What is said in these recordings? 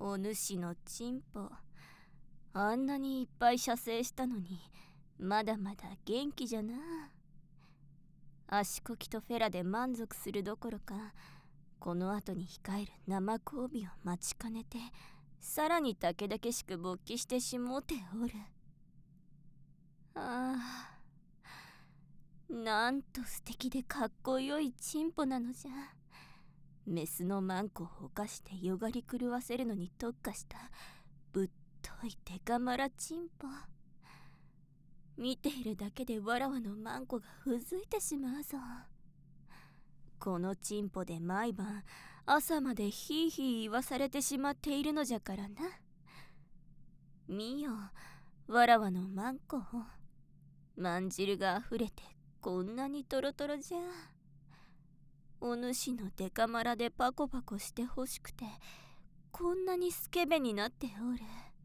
お主のチンポ、あんなにいっぱい射精したのにまだまだ元気じゃな。足こきとフェラで満足するどころか、この後に控える生交尾を待ちかねて、さらにたけだけしく勃起してしもうておる。ああ、なんと素敵でかっこよいチンポなのじゃ。メスのマンコを犯してよがり狂わせるのに特化したぶっといデカマラチンポ。見ているだけでわらわのマンコがうずいてしまうぞ。このチンポで毎晩朝までヒーヒー言わされてしまっているのじゃからな。見よ、わらわのマンコを。まんじるがあふれてこんなにトロトロじゃ。お主のデカマラでパコパコしてほしくてこんなにスケベになっておる。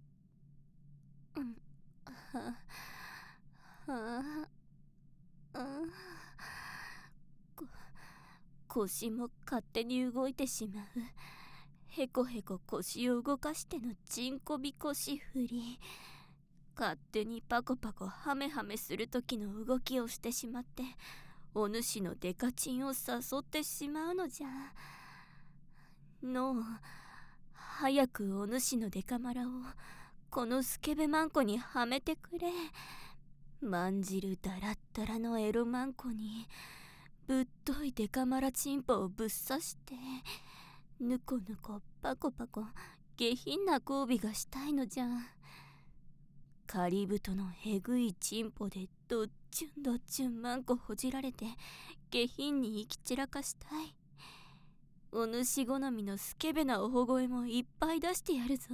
腰も勝手に動いてしまう。へこへこ腰を動かしてのチンコビ腰振り。勝手にパコパコハメハメする時の動きをしてしまってお主のデカチンを誘ってしまうのじゃ。のう、早くお主のデカマラをこのスケベマンコにはめてくれ。まんじるだらったらのエロマンコにぶっといデカマラチンポをぶっ刺してぬこぬこパコパコ下品な交尾がしたいのじゃ。カリブトのへぐいチンポでどっちゅんどっちゅんマンコほじられて下品に行き散らかしたい。お主好みのスケベなおほ声もいっぱい出してやるぞ。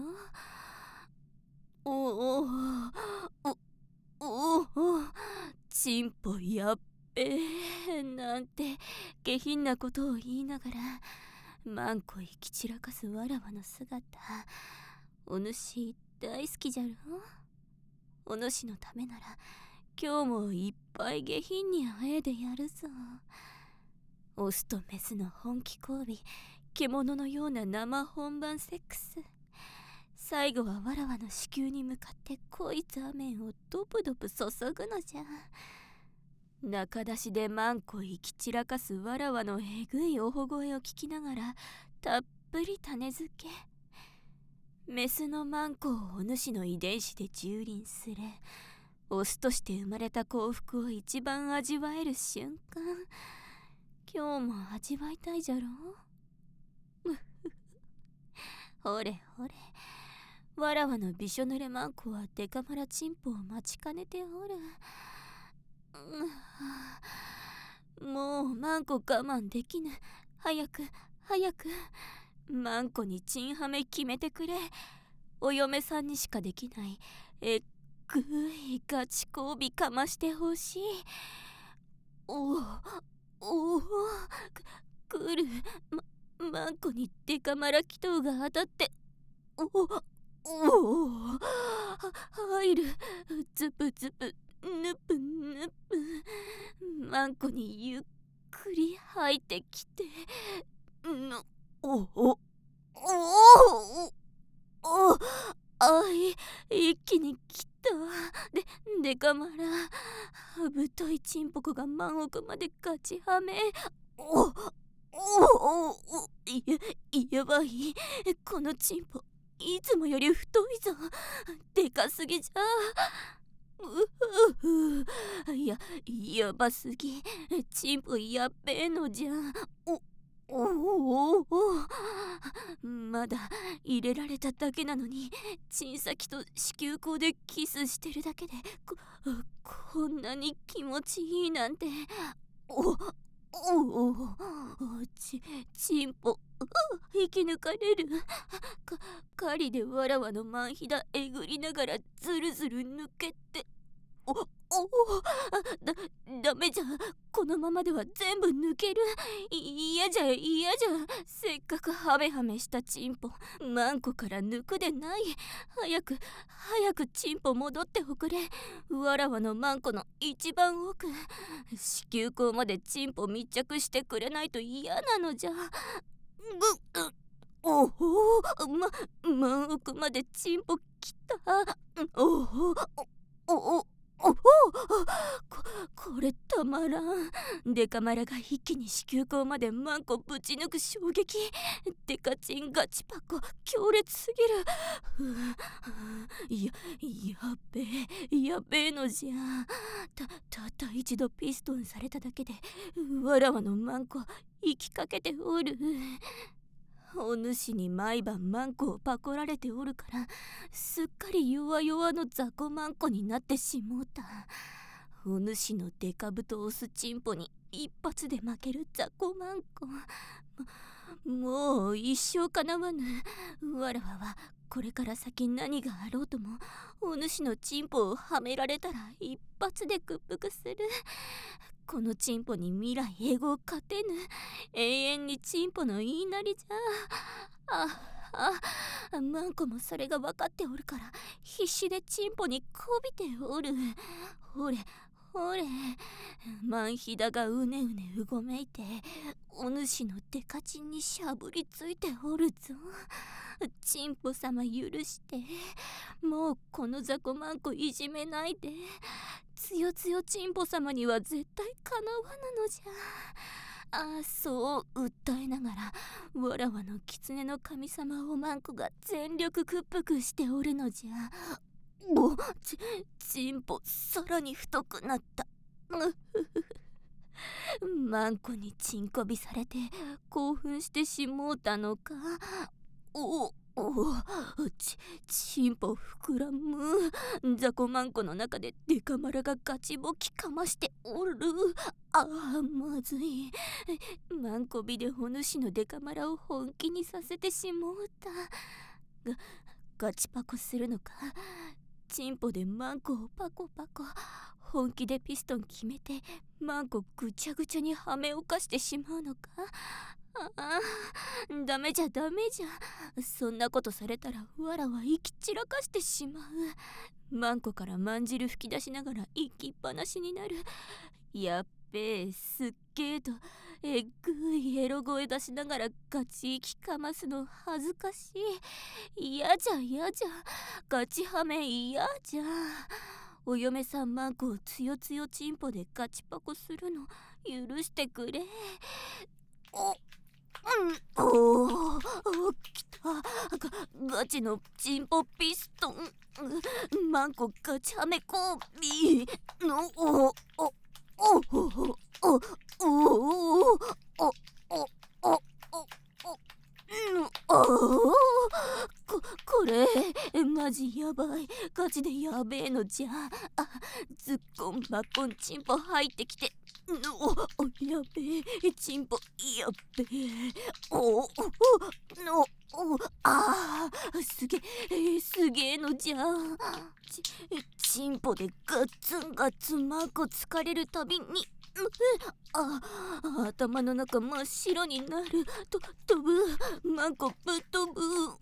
おおチンポやっべえなんて下品なことを言いながらマンコ行き散らかすわらわの姿、お主大好きじゃろ。お主のためなら今日もいっぱい下品にあえでやるぞ。オスとメスの本気交尾、獣のような生本番セックス。最後はわらわの子宮に向かって濃い座面をドブドブ注ぐのじゃ。中出しでマンコ行き散らかすわらわのえぐいおほ声を聞きながらたっぷり種付け。メスのマンコをお主の遺伝子で蹂躙するオスとして生まれた幸福を一番味わえる瞬間、今日も味わいたいじゃろう。ほれほれ、わらわのびしょ濡れマンコはデカマラチンポを待ちかねておる。もうマンコ我慢できぬ。早く早くマンコにチンハメ決めてくれ。お嫁さんにしかできないえっぐいガチ交尾かましてほしい。おお来る。マンコにデカマラ祈祷が当たって入る。ズブズブヌプヌプ。マンコにゆっくり入ってきて一気に来た。デカマラ太いチンポコがマン奥までガチハメ。やばい、このチンポいつもより太いぞ。でかすぎじゃ。やばすぎ。チンポやっべえのじゃ。まだ入れられただけなのにチン先と子宮口でキスしてるだけでこんなに気持ちいいなんて。チンポ引き抜かれる。狩りでわらわのマンヒダえぐりながらずるずる抜けてダメじゃ。このままでは全部抜ける。嫌じゃ。せっかくハメハメしたチンポマンコから抜くでない。早くチンポ戻っておくれ。わらわのマンコの一番奥、子宮口までチンポ密着してくれないと嫌なのじゃ。 おお、真奥までチンポきた。おおおおここれたまらん。デカマラが一気に子宮口までマンコぶち抜く衝撃。デカチンガチパコ強烈すぎる。やべえのじゃ。たった一度ピストンされただけでわらわのマンコ生きかけておる。お主に毎晩マンコをパコられておるからすっかり弱々の雑魚マンコになってしもうた。お主のデカブとオスチンポに一発で負ける雑魚マンコ。もう一生かなわぬ。わらわはこれから先何があろうともお主のチンポをはめられたら一発で屈服する。このチンポに未来永劫勝てぬ。永遠にチンポの言いなりじゃ。マンコもそれが分かっておるから必死でチンポにこびておる。ほれマンヒダがうねうねうごめいてお主のデカチンにしゃぶりついておるぞ。チンポ様許して。もうこの雑魚マンコいじめないで。つよつよチンポ様には絶対かなわぬのじゃ。そう訴えながらわらわの狐の神様おマンコが全力屈服しておるのじゃ。チンポさらに太くなった。マンコにチンコビされて興奮してしもうたのか。チンポ膨らむ。雑魚マンコの中でデカマラがガチボキかましておる。まずい。マンコビでお主のデカマラを本気にさせてしもうた。ガチパコするのか。チンポでマンコをパコパコ。本気でピストン決めてマンコぐちゃぐちゃにはめをかしてしまうのか。ダメじゃ。そんなことされたらわらは生き散らかしてしまう。マンコからまんじる吹き出しながら生きっぱなしになる。やっべえ、すっげえとえっぐいエロ声出しながらガチ息かますの恥ずかしい。嫌じゃガチハメ嫌じゃ。お嫁さんマンコをつよつよチンポでガチパコするの許してくれ。きた。ガチのチンポピストン。マンコガチハメコービーのこれマジやばい。ガチでやべえのじゃ。ズッコンバッコンチンポ入ってきてやべえチンポやっべえ。すげえのじゃ。チンポでガッツンガッツンマンコ疲れるたびに頭の中真っ白になる。飛ぶ。マンコぶっ飛ぶ。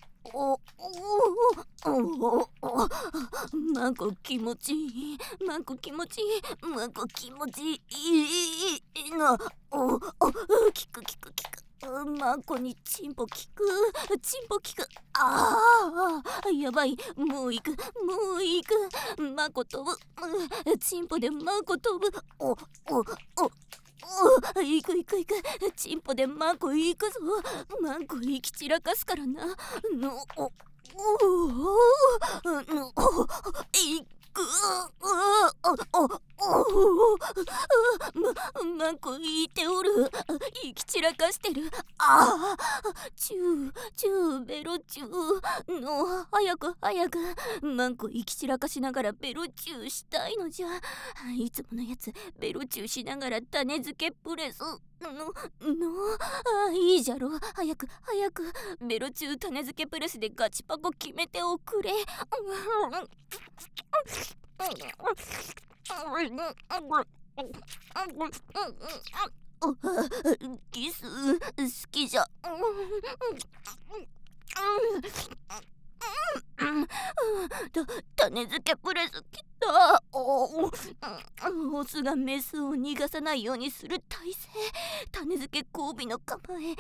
マンコ気持ちいい。マンコ気持ちいいな。キク。マンコにチンポ効く。やばい。もう行く。マンコ飛ぶ。チンポでマンコ飛ぶ。行く。チンポでマンコ行くぞ。マンコ行き散らかすからな。マンコいておる。行き散らかしてる。チューベロチューの早くマンコ行き散らかしながらベロチューしたいのじゃ。いつものやつベロチューしながら種付けプレスいいじゃろ。早くベロチュー種付けプレスでガチパコ決めておくれ。キス好きじゃ。種付けプレスた。オスがメスを逃がさないようにする体勢、種付け交尾の構え。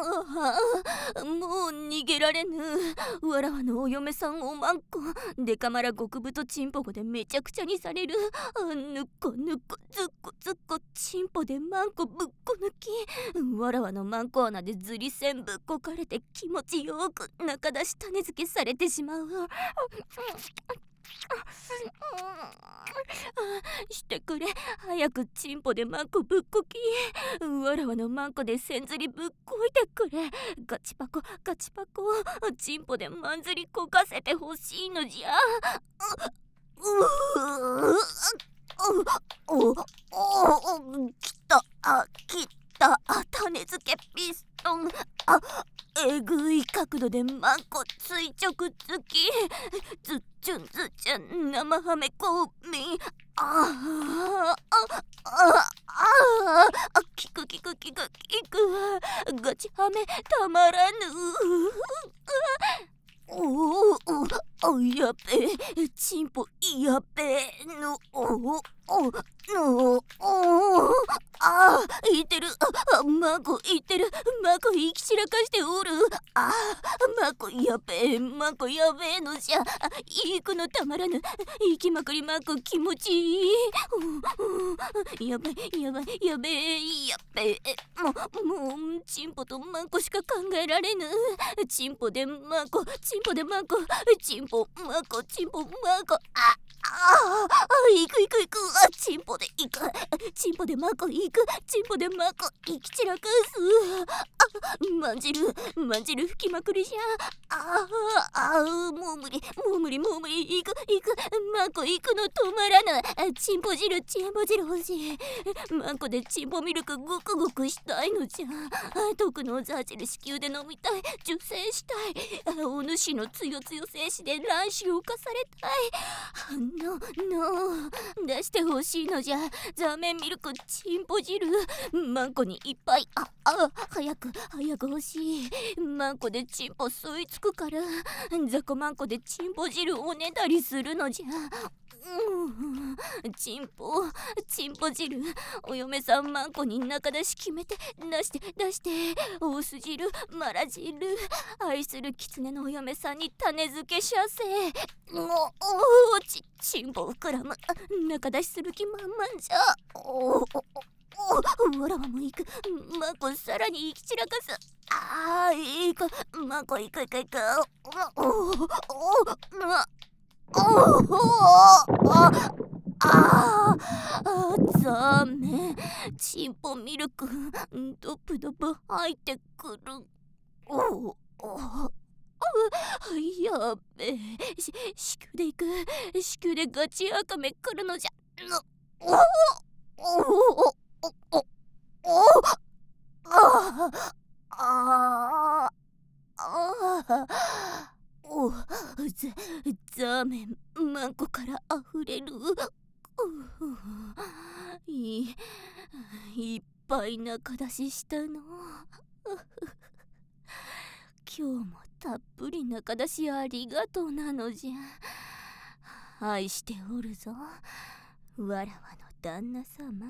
もう逃げられぬ。わらわのお嫁さんおまんこ、デカマラ極太チンポコでめちゃくちゃにされる。ぬっこぬっこずっこずっこチンポでマンコぶっこ抜き、わらわのマンコ穴でずり線ぶっこかれて気持ちよく中出し種付けされてしまう。してくれ、早くチンポでマンコぶっこき、わらわのマンコで線ずりぶっこいてくれ。ガチパコガチパコ、チンポでマンずりこかせてほしいのじゃ。きた種付けピストン。えぐい角度でマンコ垂直突き、ずっちゅんずっちゅん生はめこみ。キクキクキクキク、ガチはめたまらぬ。やべえ、チンポやべえの。いてる。マコいてる。マコ生き散らかしておる。マコやべえ、マコやべえのじゃ。行くのたまらぬ。行きまくりマコ気持ちいい。やばいやばいやべえやべえ。もうチンポとマコしか考えられぬ。チンポでマコ、チンポでマコ、チンポマコ、チンポマコ。行く行く行く。チンポで行く。チンポでマコ行く。チンポでマコ行き散らかす。まんじる吹きまくりじゃ。もう無理行くマコ行くの止まらぬ。チンポ汁欲しい。マコでチンポミルクごくごくしたいのじゃ。毒のザーチル子宮で飲みたい。受精したい。お主のつよつよ精子で卵子を化されたい。出してほしいのじゃ。ザーメンミルクチンポ汁、マンコにいっぱい。早く欲しい。マンコでチンポ吸いつくから。ザコマンコでチンポ汁おねだりするのじゃ。チンポ汁、お嫁さんマンコに中出し決めて出して。オス汁マラ汁、愛する狐のお嫁さんに種付けしゃせ。チンポ膨らむ。中出しする気満々じゃ。わらわも行く。マコさらに行き散らかす。行く。マコ行く。ザメ、チンポミルクドブドブ入ってくる。やっべえ、子宮で行く。子宮でガチアカメ来るのじゃ。ザーメンマンコからあふれる。いっぱい中出ししたの。今日もたっぷり中出しありがとうなのじゃ。愛しておるぞ、わらわの旦那様。